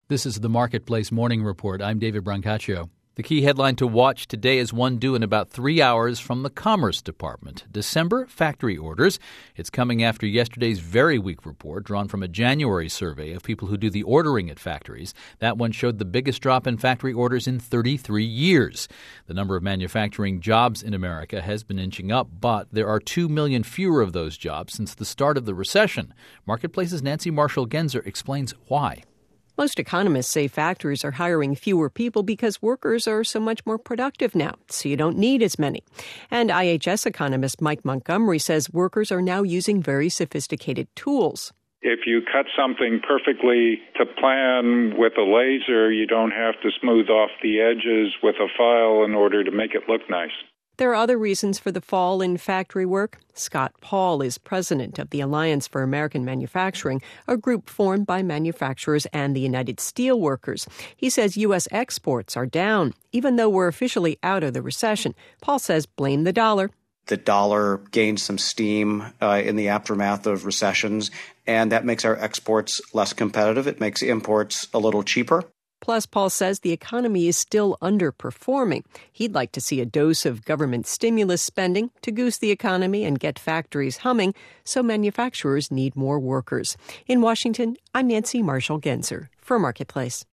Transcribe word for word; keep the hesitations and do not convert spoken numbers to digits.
This is the Marketplace Morning Report. I'm David Brancaccio. The key headline to watch today is one due in about three hours from the Commerce Department. December factory orders. It's coming after yesterday's very weak report drawn from a January survey of people who do the ordering at factories. That one showed the biggest drop in factory orders in thirty-three years. The number of manufacturing jobs in America has been inching up, but there are two million fewer of those jobs since the start of the recession. Marketplace's Nancy Marshall-Genzer explains why. Most economists say factories are hiring fewer people because workers are so much more productive now, so you don't need as many. And I H S economist Mike Montgomery says workers are now using very sophisticated tools. If you cut something perfectly to plan with a laser, you don't have to smooth off the edges with a file in order to make it look nice. There are other reasons for the fall in factory work. Scott Paul is president of the Alliance for American Manufacturing, a group formed by manufacturers and the United Steelworkers. He says U S exports are down, even though we're officially out of the recession. Paul says blame the dollar. The dollar gained some steam uh, in the aftermath of recessions, and that makes our exports less competitive. It makes imports a little cheaper. Plus, Paul says the economy is still underperforming. He'd like to see a dose of government stimulus spending to goose the economy and get factories humming, so manufacturers need more workers. In Washington, I'm Nancy Marshall-Genzer for Marketplace.